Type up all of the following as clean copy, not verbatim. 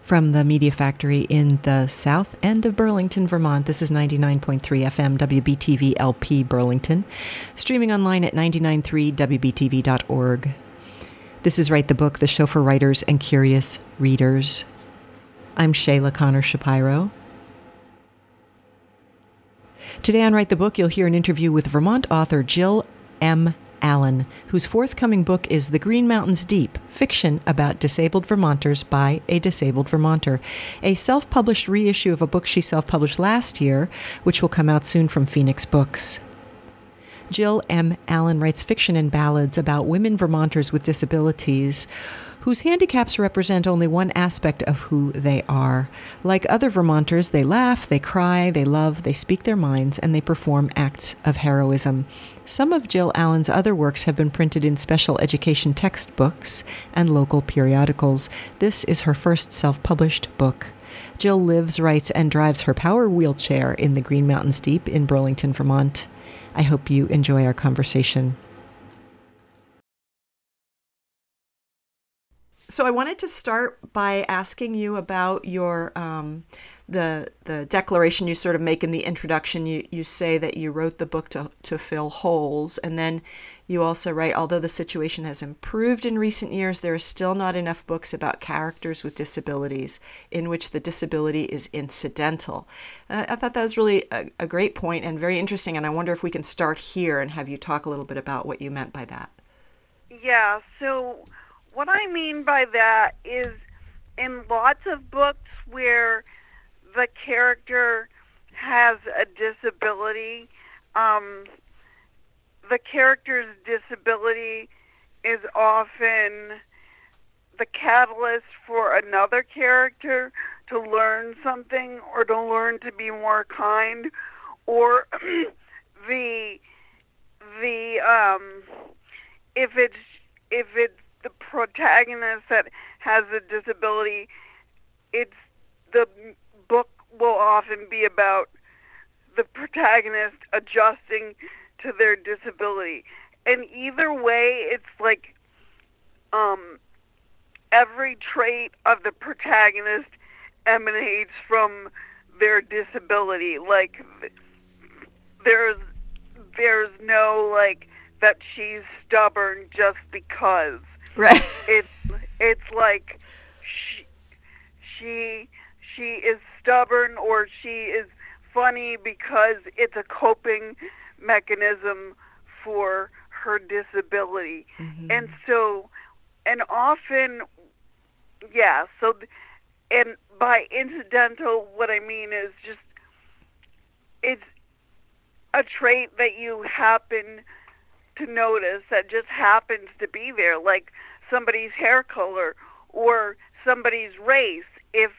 From the Media Factory in the south end of Burlington, Vermont, this is 99.3 FM WBTV LP Burlington, streaming online at 993wbtv.org. This is Write the Book, the show for writers and curious readers. I'm Shayla Connor Shapiro. Today on Write the Book, you'll hear an interview with Vermont author Jill M. Allen, whose forthcoming book is The Green Mountains Deep, fiction about disabled Vermonters by a disabled Vermonter, a self-published reissue of a book she self-published last year, which will come out soon from Phoenix Books. Jill M. Allen writes fiction and ballads about women Vermonters with disabilities whose handicaps represent only one aspect of who they are. Like other Vermonters, they laugh, they cry, they love, they speak their minds, and they perform acts of heroism. Some of Jill Allen's other works have been printed in special education textbooks and local periodicals. This is her first self-published book. Jill lives, writes, and drives her power wheelchair in the Green Mountains Deep in Burlington, Vermont. I hope you enjoy our conversation. So I wanted to start by asking you about your the declaration you sort of make in the introduction. You say that you wrote the book to fill holes, and then you also write, although the situation has improved in recent years, there are still not enough books about characters with disabilities in which the disability is incidental. I thought that was really a great point and very interesting, and I wonder if we can start here and have you talk a little bit about what you meant by that. Yeah, so what I mean by that is in lots of books where the character has a disability, the character's disability is often the catalyst for another character to learn something or to learn to be more kind, or if it's the protagonist that has a disability, the book will often be about the protagonist adjusting to their disability. And either way, it's like every trait of the protagonist emanates from their disability. Like there's no like that she's stubborn just because. Right. It's like she is stubborn, or she is funny because it's a coping mechanism for her disability. Mm-hmm. And often, yeah, and by incidental, what I mean is just it's a trait that you happen to notice that just happens to be there, like somebody's hair color or somebody's race. If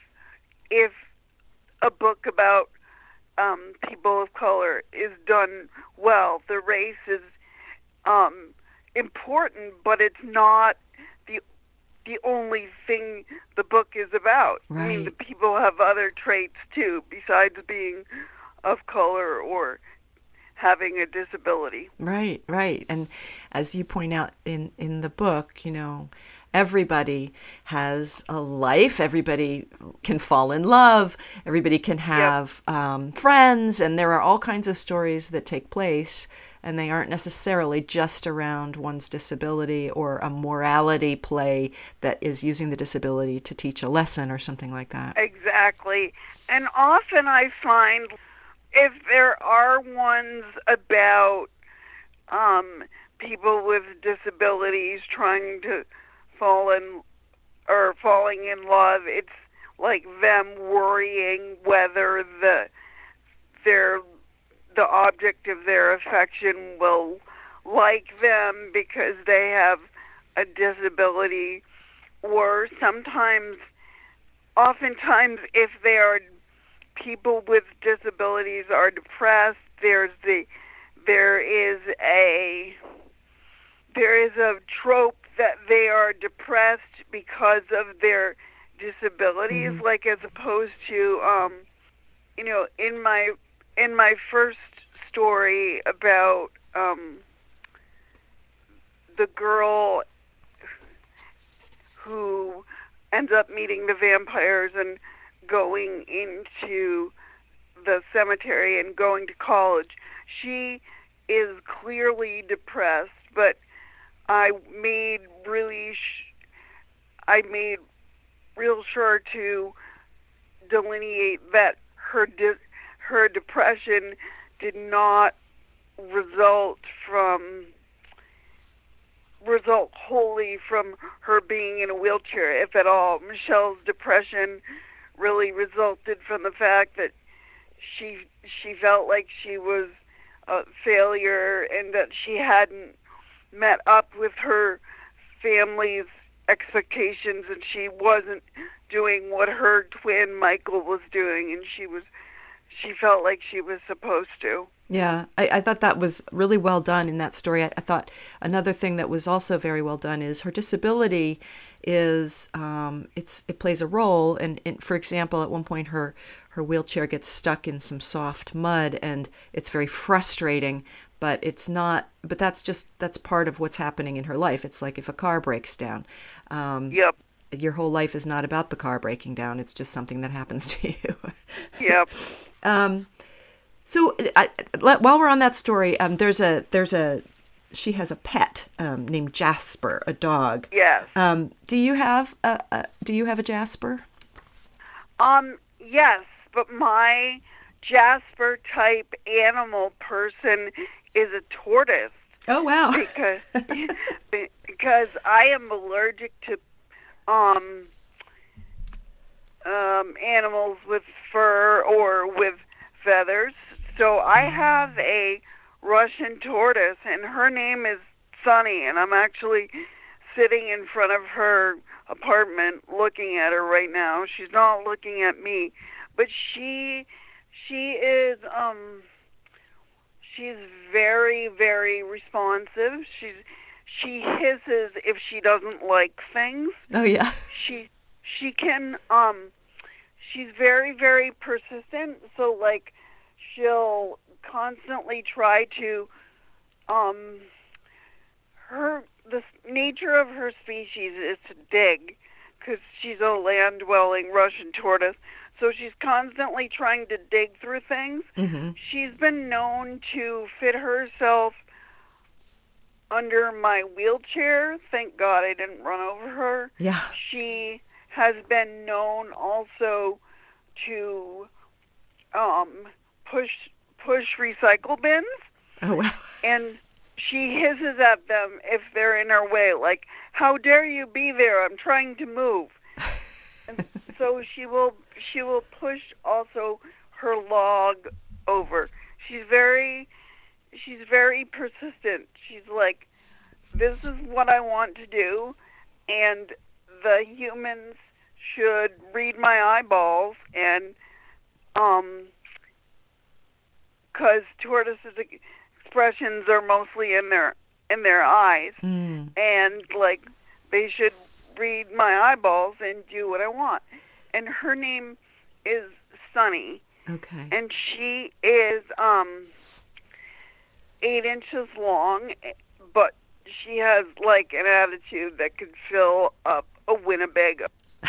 a book about people of color is done well, the race is important, but it's not the only thing the book is about. Right. I mean, the people have other traits too, besides being of color or having a disability. Right. And as you point out in the book, you know, everybody has a life, everybody can fall in love, everybody can have friends, and there are all kinds of stories that take place, and they aren't necessarily just around one's disability or a morality play that is using the disability to teach a lesson or something like that. Exactly. And often I find if there are ones about people with disabilities trying to falling in love, it's like them worrying whether the object of their affection will like them because they have a disability, or oftentimes if they are people with disabilities are depressed, there is a trope that they are depressed because of their disabilities, mm-hmm. like as opposed to in my first story about the girl who ends up meeting the vampires and going into the cemetery and going to college. She is clearly depressed, but I made real sure to delineate that her depression did not result wholly from her being in a wheelchair, if at all. Michelle's depression really resulted from the fact that she felt like she was a failure and that she hadn't met up with her family's expectations, and she wasn't doing what her twin Michael was doing, and she felt like she was supposed to. Yeah, I thought that was really well done in that story. I thought another thing that was also very well done is her disability is it plays a role. And for example, at one point her wheelchair gets stuck in some soft mud, and it's very frustrating. But it's not. But that's part of what's happening in her life. It's like if a car breaks down. Yep. Your whole life is not about the car breaking down. It's just something that happens to you. Yep. So while we're on that story, she has a pet named Jasper, a dog. Yes. Do you have a Jasper? Yes, but my Jasper type animal person is a tortoise. Oh wow. because I am allergic to animals with fur or with feathers. So I have a Russian tortoise, and her name is Sunny, and I'm actually sitting in front of her apartment looking at her right now. She's not looking at me, but she is she's very, very responsive. She hisses if she doesn't like things. Oh yeah. She can she's very, very persistent, so like she'll constantly try to the nature of her species is to dig, because she's a land-dwelling Russian tortoise, so she's constantly trying to dig through things. Mm-hmm. She's been known to fit herself under my wheelchair. Thank God I didn't run over her. Yeah. She has been known also to push recycle bins. Oh wow. And she hisses at them if they're in her way, like, "How dare you be there? I'm trying to move." And so she will push also her log over. She's very persistent. She's like, "This is what I want to do, and the humans should read my eyeballs," and because tortoises' expressions are mostly in their eyes, and like they should read my eyeballs and do what I want. And her name is Sunny. Okay. And she is 8 inches long, but she has like an attitude that could fill up a Winnebago.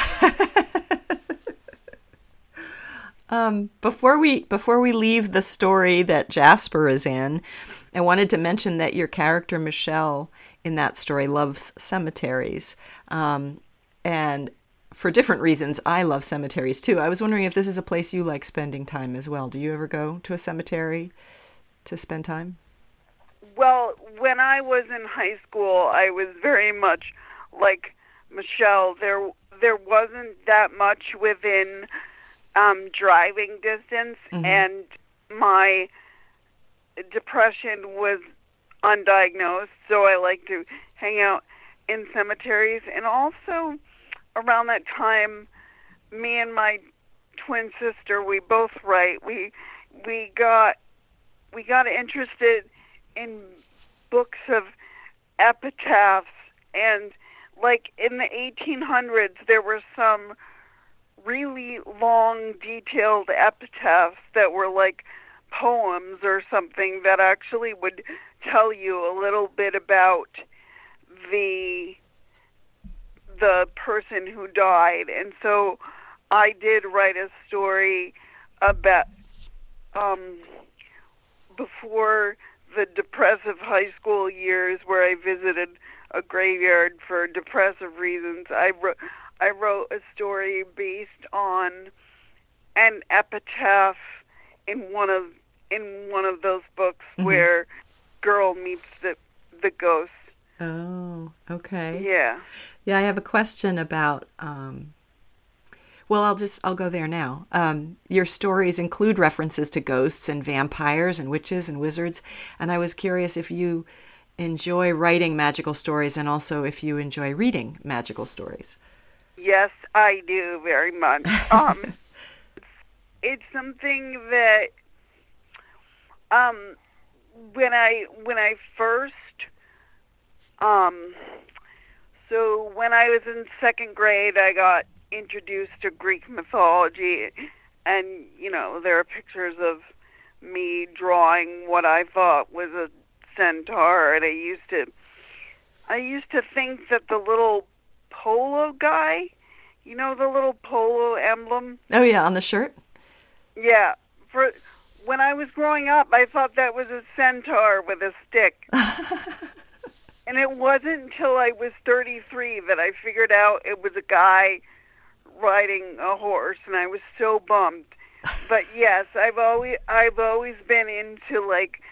Before we leave the story that Jasper is in, I wanted to mention that your character Michelle in that story loves cemeteries, and for different reasons. I love cemeteries too. I was wondering if this is a place you like spending time as well. Do you ever go to a cemetery to spend time? Well, when I was in high school, I was very much like Michelle. There wasn't that much within driving distance, Mm-hmm. and my depression was undiagnosed, so I like to hang out in cemeteries. And also around that time, me and my twin sister, we both write. We got interested in books of epitaphs, and like in the 1800s there were some really long, detailed epitaphs that were like poems or something that actually would tell you a little bit about the the person who died. And so I did write a story about before the depressive high school years, where I visited a graveyard for depressive reasons. I wrote a story based on an epitaph in one of those books where girl meets the ghost. Oh, okay. Yeah. Yeah, I have a question about well, I'll go there now. Your stories include references to ghosts and vampires and witches and wizards, and I was curious if you enjoy writing magical stories and also if you enjoy reading magical stories. Yes, I do very much. It's something that when I first so when I was in second grade, I got introduced to Greek mythology, and there are pictures of me drawing what I thought was a centaur, and I used to think that the little polo guy, the little polo emblem. Oh yeah, on the shirt? Yeah. When I was growing up, I thought that was a centaur with a stick. And it wasn't until I was 33 that I figured out it was a guy riding a horse, and I was so bummed. But yes, I've always been into like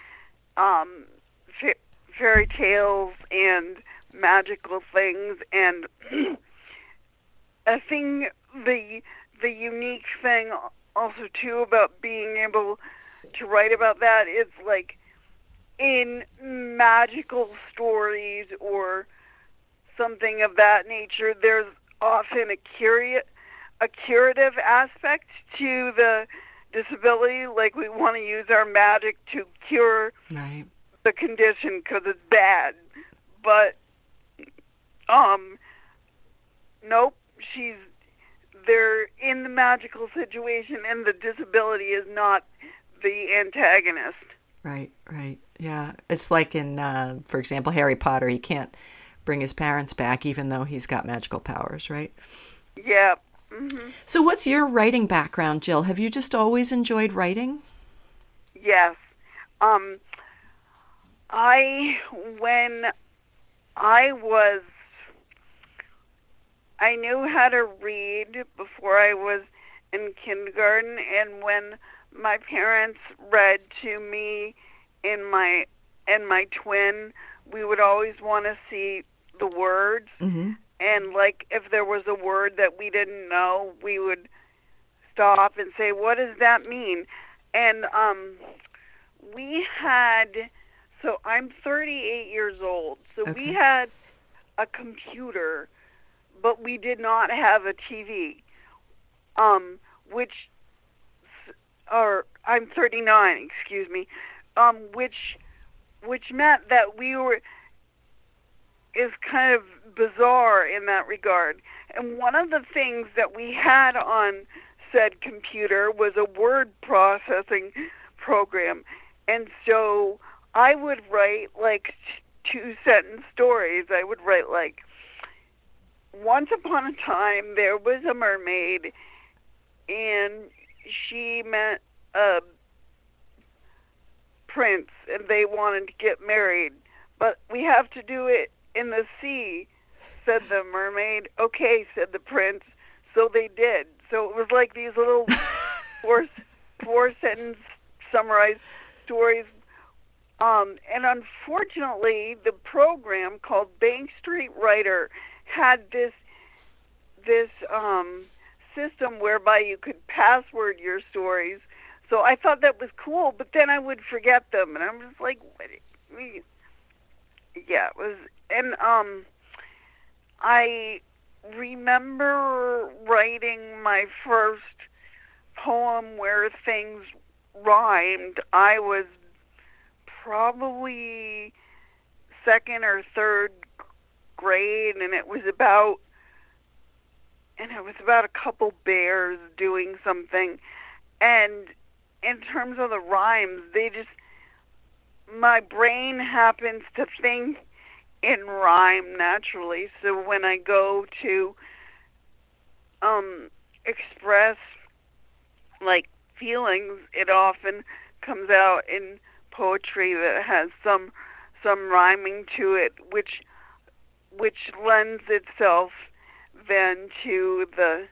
fairy tales and magical things, and the unique thing also too about being able to write about that is like in magical stories or something of that nature, there's often a curative aspect to the disability. Like we want to use our magic to cure the condition because it's bad. But nope, they're in the magical situation, and the disability is not the antagonist. Right. Yeah. It's like in, for example, Harry Potter. He can't bring his parents back even though he's got magical powers, right? Yeah. Mm-hmm. So what's your writing background, Jill? Have you just always enjoyed writing? Yes. I knew how to read before I was in kindergarten, and when my parents read to me and my twin, we would always want to see the words. Mm-hmm. And like if there was a word that we didn't know, we would stop and say, "What does that mean?" And so I'm 38 years old. So okay. We had a computer, but we did not have a TV. I'm 39, excuse me, which meant that is kind of bizarre in that regard. And one of the things that we had on said computer was a word processing program. And so I would write like 2-sentence stories. I would write like, once upon a time there was a mermaid, and she met a prince, and they wanted to get married, but we have to do it in the sea, said the mermaid. Okay, said the prince. So they did. So it was like these little four-sentence summarized stories. And unfortunately, the program called Bank Street Writer had this system whereby you could password your stories. So I thought that was cool, but then I would forget them, and I'm just like, what? Yeah, it was. And I remember writing my first poem where things rhymed. I was probably second or third grade, and it was about a couple bears doing something. And in terms of the rhymes, my brain happens to think in rhyme naturally. So when I go to express like feelings, it often comes out in poetry that has some rhyming to it, which lends itself then to the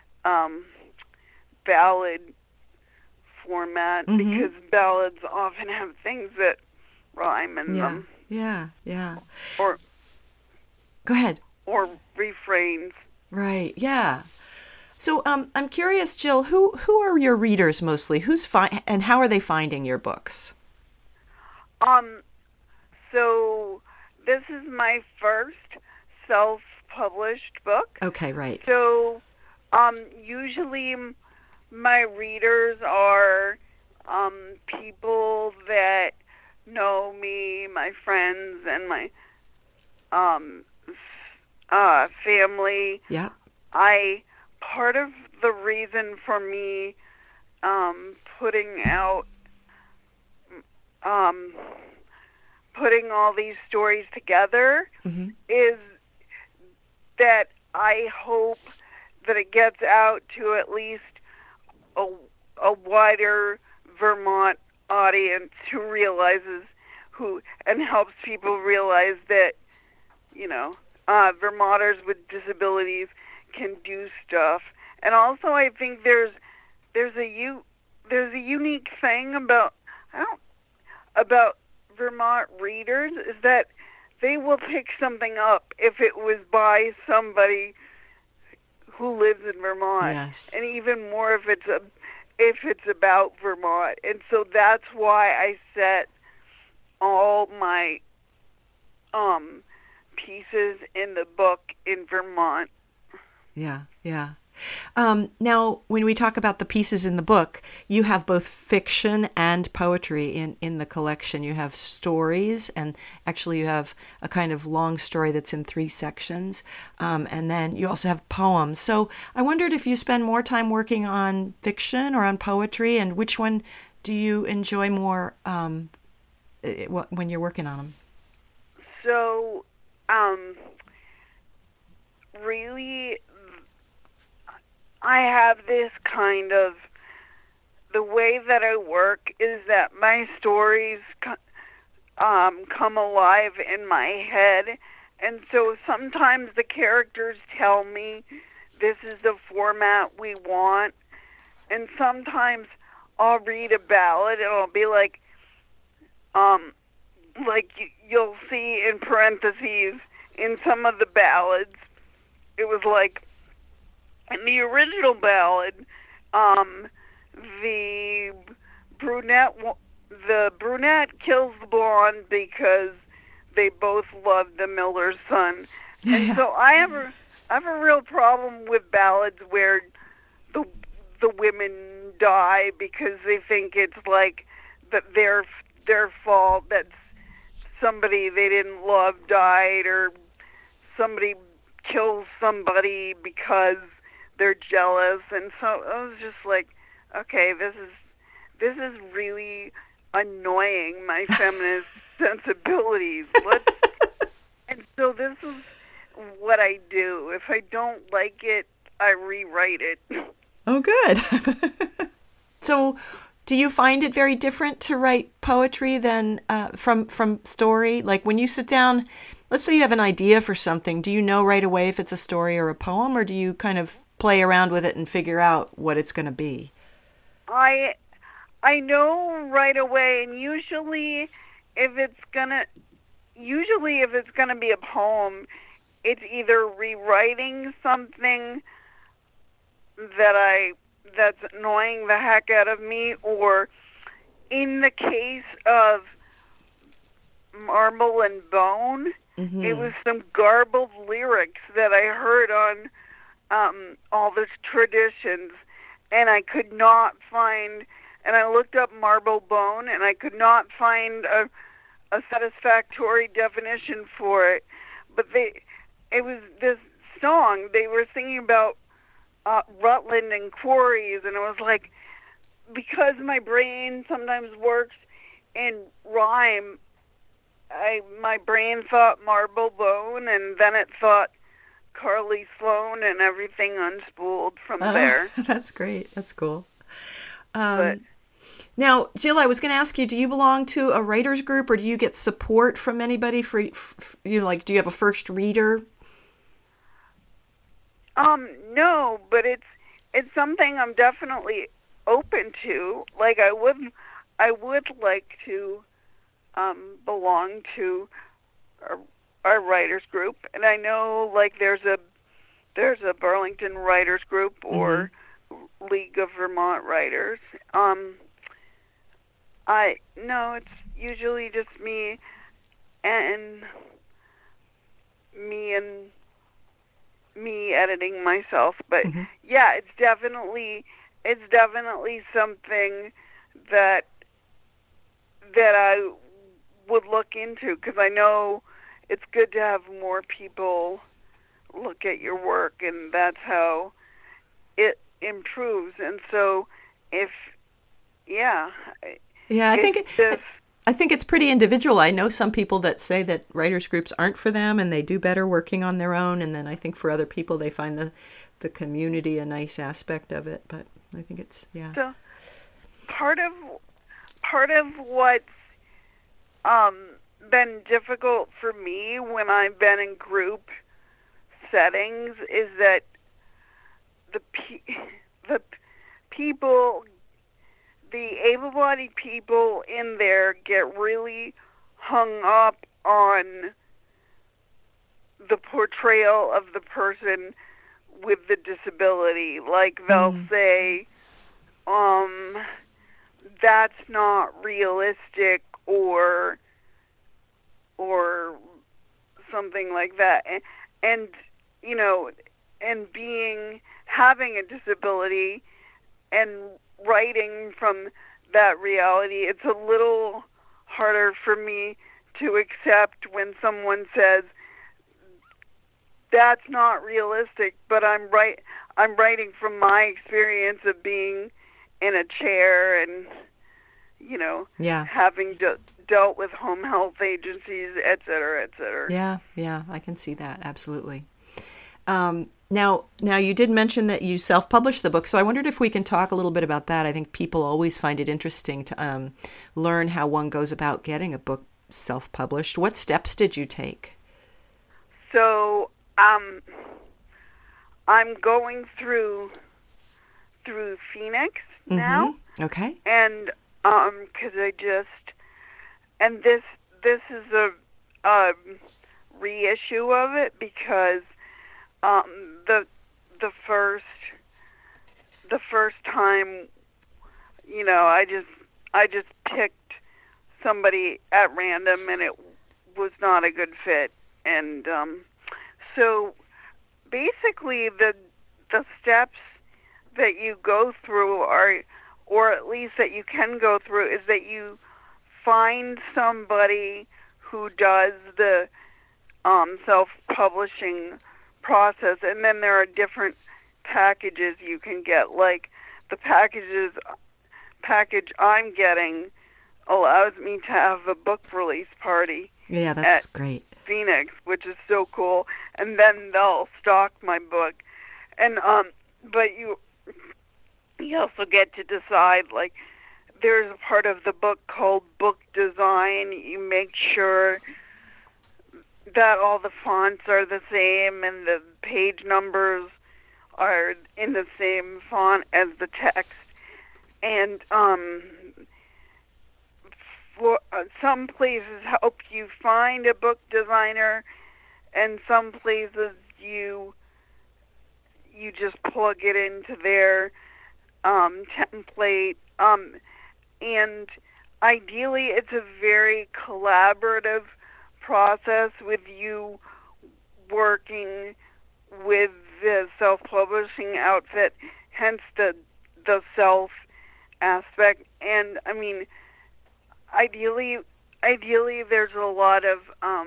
ballad format, because ballads often have things that rhyme in them. Yeah. Or go ahead. Or refrains. Right. Yeah. So I'm curious, Jill, who are your readers mostly? And how are they finding your books? So this is my first self-published book. Okay, right. So usually my readers are people that know me, my friends, and my family. Yeah. Part of the reason for me putting all these stories together is that I hope that it gets out to at least a wider Vermont audience and helps people realize that, Vermonters with disabilities can do stuff. And also I think there's a unique thing about Vermont readers, is that they will pick something up if it was by somebody who lives in Vermont. Yes. And even more if it's about Vermont. And so that's why I set all my pieces in the book in Vermont. Yeah. Now, when we talk about the pieces in the book, you have both fiction and poetry in the collection. You have stories, and actually you have a kind of long story that's in 3 sections. And then you also have poems. So I wondered if you spend more time working on fiction or on poetry, and which one do you enjoy more when you're working on them? So, really, I have this kind of, the way that I work is that my stories come alive in my head, and so sometimes the characters tell me this is the format we want, and sometimes I'll read a ballad and I'll be like you'll see in parentheses in some of the ballads, it was like, in the original ballad, the brunette kills the blonde because they both love the miller's son. And so I have a real problem with ballads where the women die because they think it's like that their fault, that somebody they didn't love died, or somebody kills somebody because they're jealous. And so I was just like, okay, this is really annoying my feminist sensibilities. And so this is what I do. If I don't like it, I rewrite it. Oh, good. So do you find it very different to write poetry than from story? Like when you sit down, let's say you have an idea for something, do you know right away if it's a story or a poem, or do you kind of play around with it and figure out what it's going to be? I know right away, and usually if it's gonna be a poem, it's either rewriting something that's annoying the heck out of me, or in the case of Marble and Bone, it was some garbled lyrics that I heard on all the traditions, and I could not find, and I looked up Marble Bone, and I could not find a satisfactory definition for it. But it was this song, they were singing about Rutland and quarries, and it was like, because my brain sometimes works in rhyme, my brain thought Marble Bone, and then it thought Carly Sloan, and everything unspooled from there. That's great. That's cool. But Now, Jill, I was going to ask you, do you belong to a writer's group, or do you get support from anybody for you? Like, do you have a first reader? No, but it's something I'm definitely open to. Like, I would like to belong to a writers group, and I know like there's a Burlington Writers Group or League of Vermont Writers. It's usually just me and me editing myself, but yeah, it's definitely something that I would look into, because I know it's good to have more people look at your work, and that's how it improves. And so I think it's pretty individual. I know some people that say that writers groups aren't for them and they do better working on their own, and then I think for other people they find the community a nice aspect of it. But I think it's So part of what's been difficult for me when I've been in group settings is that the people, the able-bodied people in there get really hung up on the portrayal of the person with the disability. Like, they'll say, that's not realistic, or something like that. And you know, and having a disability and writing from that reality, it's a little harder for me to accept when someone says that's not realistic, but I'm writing from my experience of being in a chair and, you know, having dealt with home health agencies, et cetera, et cetera. Yeah, I can see that, absolutely. Now you did mention that you self-published the book, so I wondered if we can talk a little bit about that. I think people always find it interesting to learn how one goes about getting a book self-published. What steps did you take? So, I'm going through Phoenix now. Okay. And because this is a reissue of it, because the first time, you know, I just picked somebody at random, and it was not a good fit. And so basically the steps that you go through are, or at least that you can go through, is that you find somebody who does the self-publishing process, and then there are different packages you can get. Like, the package I'm getting allows me to have a book release party. Yeah, that's great. Phoenix, which is so cool, and then they'll stock my book. And but you also get to decide, like, there's a part of the book called book design. You make sure that all the fonts are the same and the page numbers are in the same font as the text. And some places help you find a book designer, and some places you just plug it into their template. And ideally, it's a very collaborative process with you working with the self-publishing outfit, hence the self aspect. And I mean, ideally there's a lot of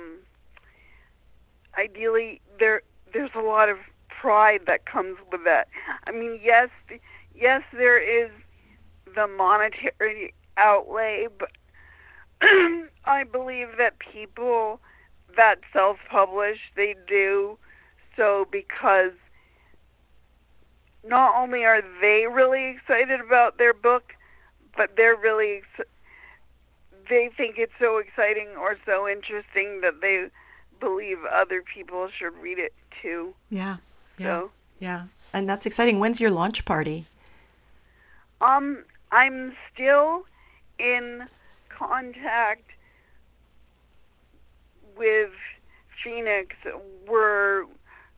there's a lot of pride that comes with that. I mean, yes, there is the monetary outlay, but I believe that people that self-publish, they do so because not only are they really excited about their book, but they think it's so exciting or so interesting that they believe other people should read it too. Yeah. So, yeah. And that's exciting. When's your launch party? I'm still in contact with Phoenix, where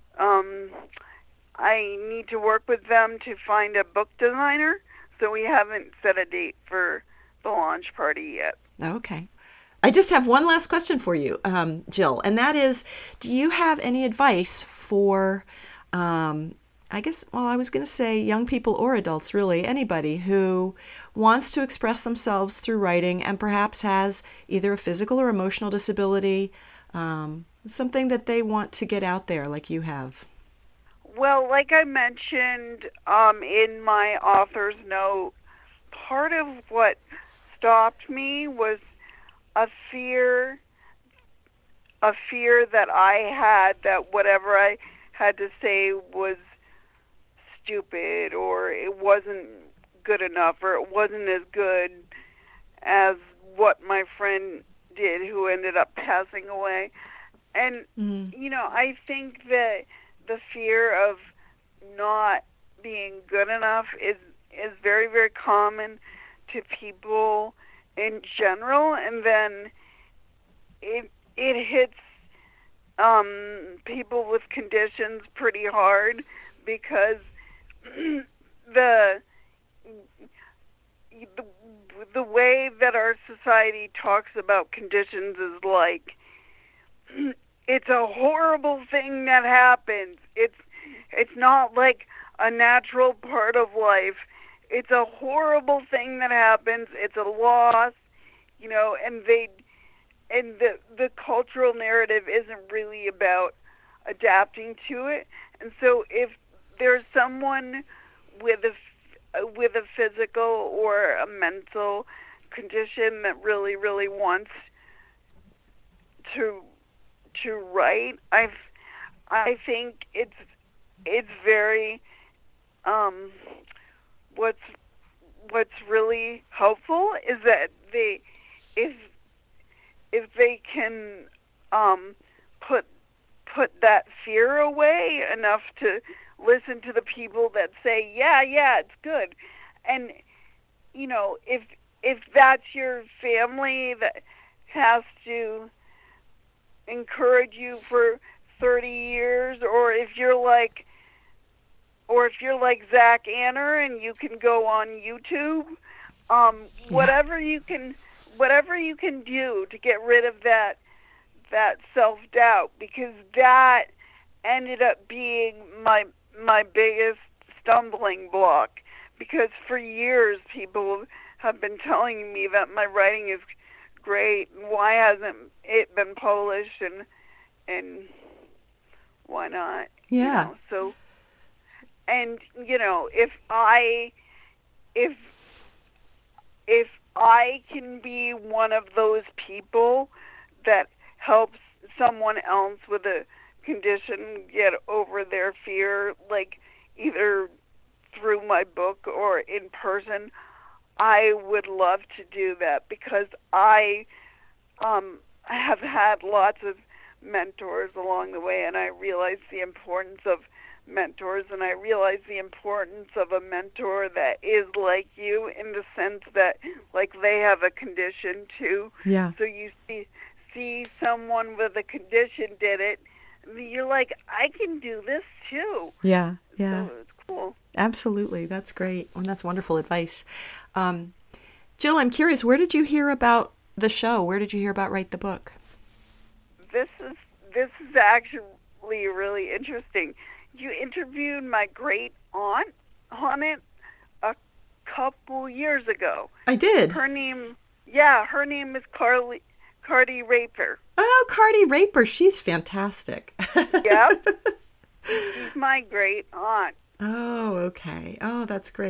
I need to work with them to find a book designer, so we haven't set a date for the launch party yet. Okay. I just have one last question for you, Jill, and that is, do you have any advice for, I was going to say young people or adults, really, anybody who wants to express themselves through writing and perhaps has either a physical or emotional disability, something that they want to get out there like you have? Well, like I mentioned in my author's note, part of what stopped me was a fear that I had that whatever I had to say was stupid, or it wasn't good enough, or it wasn't as good as what my friend did who ended up passing away. And, I think that the fear of not being good enough is very, very common to people in general, and then it hits people with conditions pretty hard, because the way that our society talks about conditions is like it's a horrible thing that happens. It's not like a natural part of life. It's a horrible thing that happens. It's a loss, and the cultural narrative isn't really about adapting to it. And so if there's someone with a physical or a mental condition that really, really wants to write, I think it's very what's really helpful is that if they can put that fear away enough to listen to the people that say, yeah, it's good. And, if that's your family that has to encourage you for 30 years, or if you're like Zach Anner and you can go on YouTube, whatever you can do to get rid of that self-doubt, because that ended up being my biggest stumbling block, because for years people have been telling me that my writing is great, and why hasn't it been published, and why not? Yeah. So, and if I can be one of those people that helps someone else with a condition get over their fear, like either through my book or in person, I would love to do that, because I have had lots of mentors along the way, and I realize the importance of mentors, and I realize the importance of a mentor that is like you, in the sense that like they have a condition too. Yeah. So you see someone with a condition did it, and you're like, I can do this too. Yeah. So it's cool. Absolutely. That's great. And that's wonderful advice. Jill, I'm curious, where did you hear about the show? Where did you hear about Write the Book? This is actually really interesting. You interviewed my great aunt on it a couple years ago. I did. Her name is Cardi Raper. Oh, Cardi Raper. She's fantastic. Yep. She's my great aunt. Oh, okay. Oh, that's great.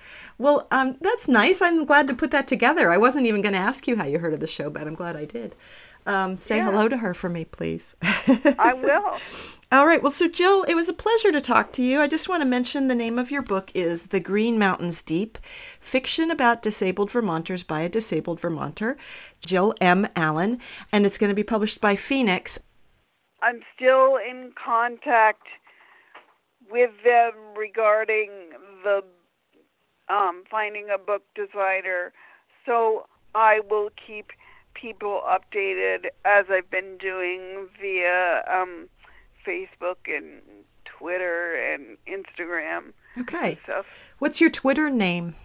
Well, that's nice. I'm glad to put that together. I wasn't even going to ask you how you heard of the show, but I'm glad I did. Say hello to her for me, please. I will. All right. Well, so Jill, it was a pleasure to talk to you. I just want to mention the name of your book is The Green Mountains Deep, Fiction About Disabled Vermonters by a Disabled Vermonter, Jill M. Allen, and it's going to be published by Phoenix. I'm still in contact with them regarding the finding a book designer, so I will keep people updated as I've been doing via Facebook and Twitter and Instagram. Okay. And stuff. What's your Twitter name?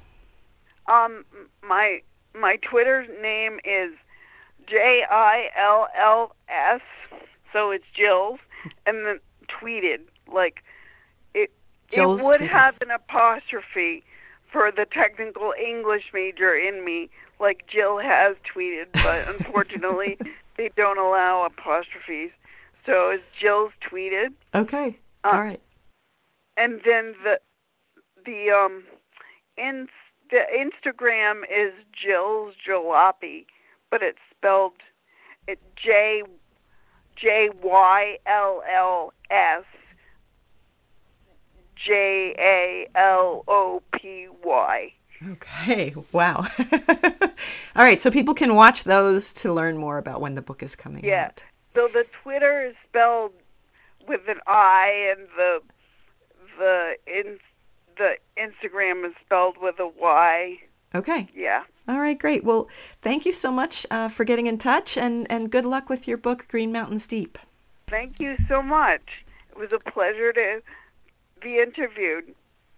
My Twitter name is JILLS, so it's Jill's, and then tweeted, like, it would have an apostrophe for the technical English major in me, like Jill has tweeted, but unfortunately they don't allow apostrophes. So it's Jill's tweeted. Okay. All right. And then the Instagram is Jill's Jalopy, but it's spelled JYLLS JALOPY. Okay. Wow. All right. So people can watch those to learn more about when the book is coming out. So the Twitter is spelled with an I, and the Instagram is spelled with a Y. Okay. Yeah. All right. Great. Well, thank you so much for getting in touch, and good luck with your book, Green Mountains Deep. Thank you so much. It was a pleasure to be interviewed.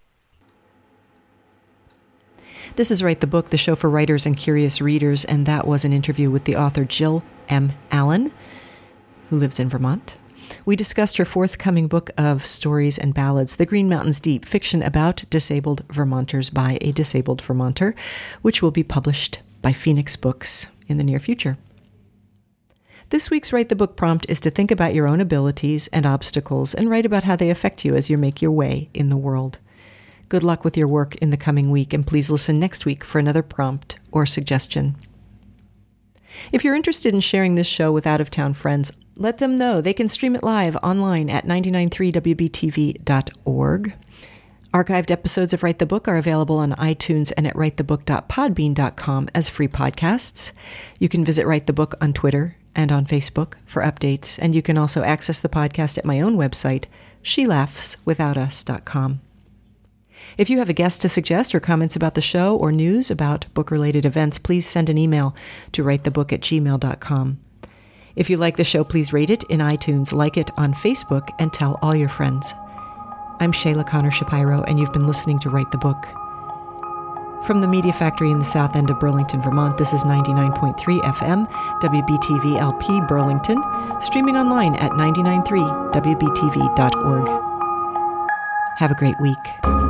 This is Write the Book, the show for writers and curious readers, and that was an interview with the author Jill M. Allen, who lives in Vermont. We discussed her forthcoming book of stories and ballads, The Green Mountains Deep, Fiction About Disabled Vermonters by a Disabled Vermonter, which will be published by Phoenix Books in the near future. This week's Write the Book prompt is to think about your own abilities and obstacles and write about how they affect you as you make your way in the world. Good luck with your work in the coming week, and please listen next week for another prompt or suggestion. If you're interested in sharing this show with out-of-town friends, let them know. They can stream it live online at 993wbtv.org. Archived episodes of Write the Book are available on iTunes and at writethebook.podbean.com as free podcasts. You can visit Write the Book on Twitter and on Facebook for updates, and you can also access the podcast at my own website, shelaughswithoutus.com. If you have a guest to suggest or comments about the show or news about book-related events, please send an email to writethebook@gmail.com. If you like the show, please rate it in iTunes, like it on Facebook, and tell all your friends. I'm Shayla Connor Shapiro, and you've been listening to Write the Book. From the Media Factory in the south end of Burlington, Vermont, this is 99.3 FM, WBTV LP Burlington, streaming online at 993wbtv.org. Have a great week.